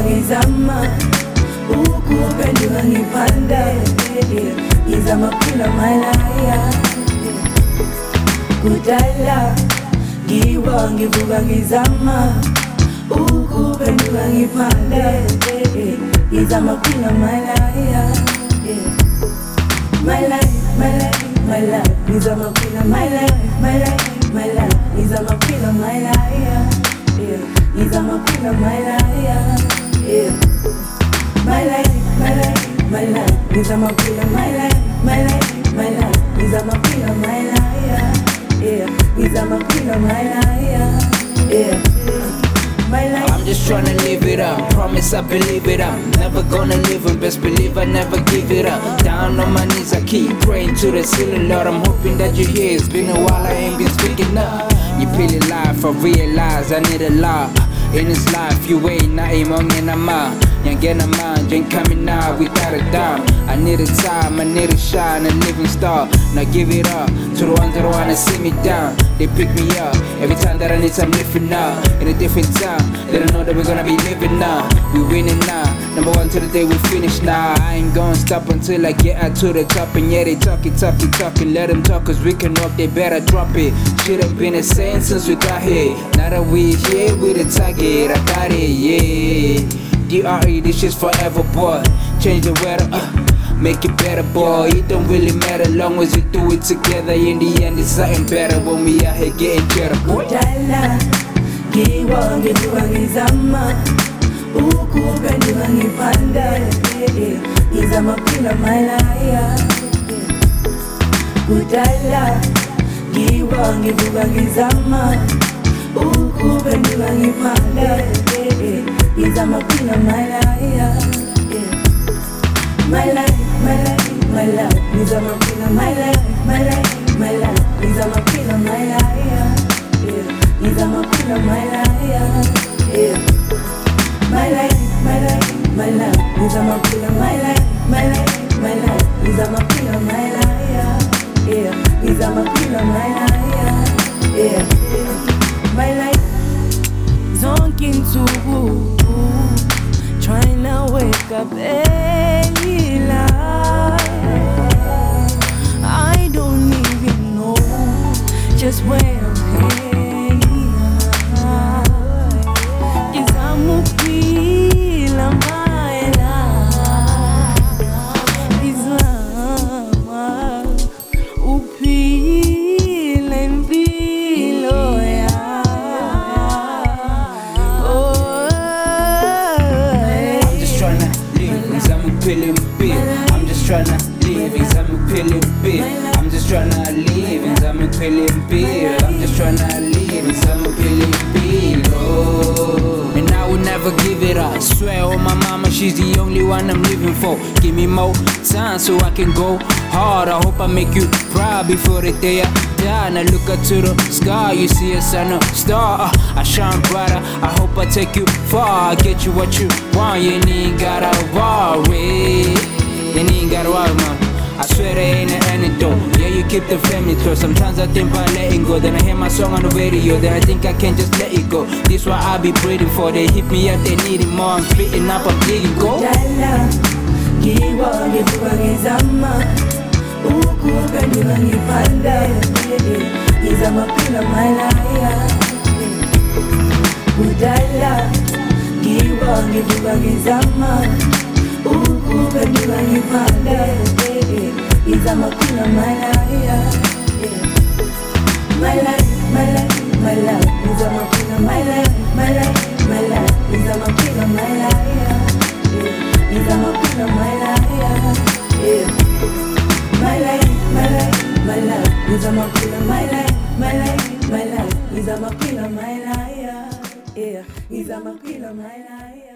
ngizama ukuphenduka ngiphanda ngizama kuphila my life kudala ngiwa ngivuka ngizama ukuphenduka ngiphanda ngizama kuphila my life my life my life my life ngizama kuphila my life my life my life ngizama kuphila my life ngizama kuphila my life my life my life my life ngizama kuphila my life my life my life ngizama kuphila my life ngizama kuphila my life my life. I'm just tryna live it up, promise I believe it, I'm never gonna live and best believe I never give it up. Down on my knees I keep praying to the ceiling, Lord, I'm hoping that you hear. It's been a while I ain't been speaking up. You peel it life, I realize I need a lot in this life, you ain't nothing wrong in a mind. Yang get a mind, ain't coming out without a dime. I need a time, I need a shine, a living star. Now give it up to the ones that wanna see me down. They pick me up every time that I need some lifting up. In a different time, they don't know that we're gonna be living now. We winning now, number one till the day we finish now. I ain't gonna stop until I get out to the top. And yeah, they talking, let them talk cause we can rock, they better drop it. Should've been the same since we got here. Now that we here with a target, I got it, yeah. DRE, this shit's forever, boy. Change the weather, make it better, boy. It don't really matter long as we do it together. In the end, it's something better when we out here getting better, boy. Kudala, ngiwa ngivuka ngizama ukuphenduka ngiphanda ngizama kuphila my life kudala, ngiwa ngivuka ngizama ukuphenduka ngiphanda ngizama kuphila my life my life, my life, my life ngizama kuphila my life, my life, my life ngizama kuphila my life ngizama kuphila my life my life, my life, my life ngizama kuphila my life, my life, my life ngizama kuphila my life ngizama kuphila my life my life zonke insuku trying to wake up early light. I don't even know just where I'm heading. Cause I'm a feel my life. Cause I'm a feel and feel, oh yeah. I'm just tryna live, I'm feeling big. I'm just tryna live, I'm feeling big. I'm just tryna live, I'm feeling big. Oh, and I will never give it up. Swear on my mama, she's the only one I'm living for. Give me more time so I can go hard. I hope I make you proud before the day I die. Now look up to the sky, you see a sun, a star. I shine brighter, I hope I take you far. I get you what you want, you ain't gotta worry. You ain't gotta worry, man. I swear there ain't an antidote. Yeah, you keep the family close. Sometimes I think about letting go. Then I hear my song on the radio. Then I think I can't just let it go. This what I be breathing for. They hit me up, they need it more. I'm spitting up, I'm digging go. Kudala, ngiwa ngivuka ngizama ukuphenduka ngiphanda ngizama kuphila my life kudala, ngiwa ngivuka ngizama ukuphenduka ngiphanda ngizama kuphila my life my life, my life, my life ngizama kuphila my life, my life, my life ngizama kuphila my life ngizama kuphila my life my life, my life, my life ngizama kuphila my life, my life, my life ngizama kuphila my life ngizama kuphila my life